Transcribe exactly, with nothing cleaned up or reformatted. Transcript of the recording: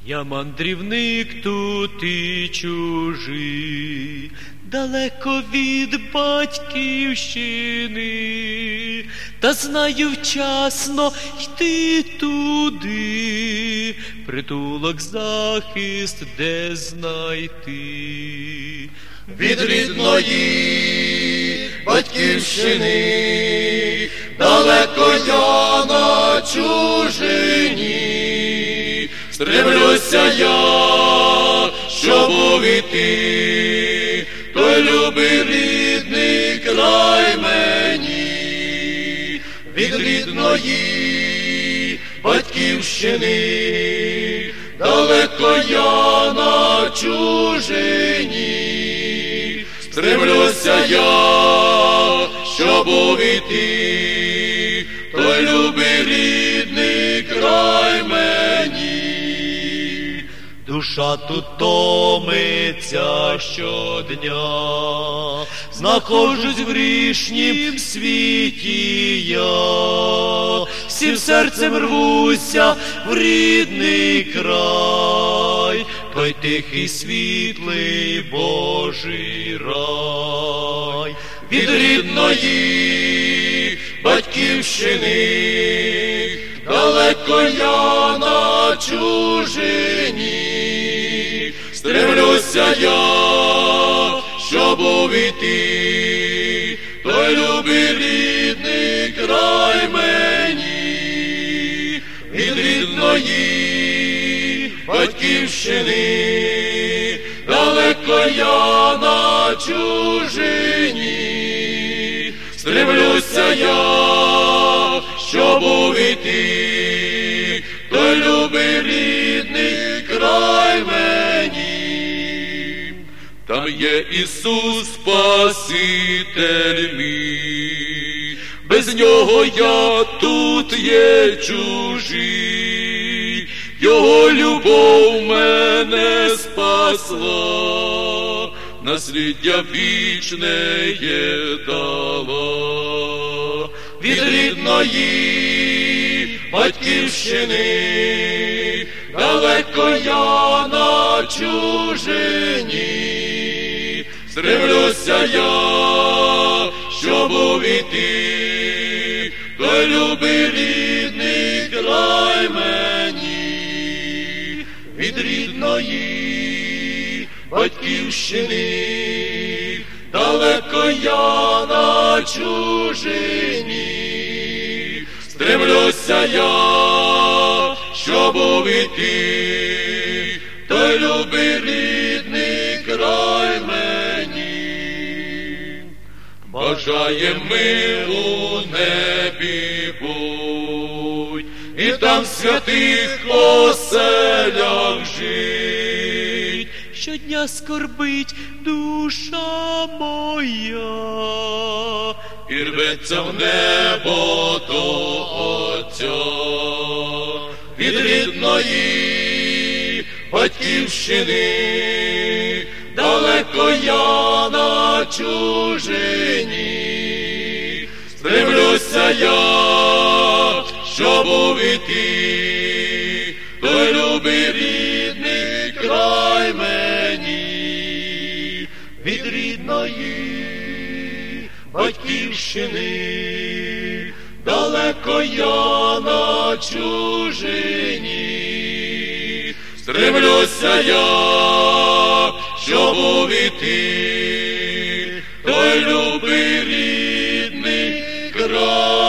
Я мандрівник тут і чужий, далеко від батьківщини, та знаю вчасно йти туди, притулок, захист де знайти. Від рідної батьківщини далеко я на чужині, стремлюся я, щоб увійти той любий рідний край мені. Від рідної батьківщини далеко я на чужині, стремлюся я, щоб увійти той любий рідний край мені. Душа тут томиться щодня, знаходжусь в грішнім світі я, всім серцем рвуся в рідний край, той тихий, світлий Божий рай. Від рідної батьківщини далеко я на чужині, стремлюся я, щоб увійти той любий рідний край мені. Від рідної батьківщини далеко я на чужині, стремлюся я, щоб увійти той любий рідний край мені. Там є Ісус Спаситель мій, без нього я тут є чужий, його любов мене спасла, насліддя вічне є дала. Від рідної батьківщини далеко я на чужині, стремлюся я, щоб увійти той любий рідний край мені. Від рідної батьківщини далеко я на чужині, стремлюся я, щоб увійти той любий рідний край мені. Бажаєм ми у небі будь, і там в святих оселях жить. Щодня скорбить душа моя, і рветься в небо до Отця. Від рідної батьківщини далеко я на чужині, стремлюся я, щоб увійти той любий рідний край мені. Від рідної батьківщини далеко я на чужині, стремлюся я, щоб увійти той любий рідний край.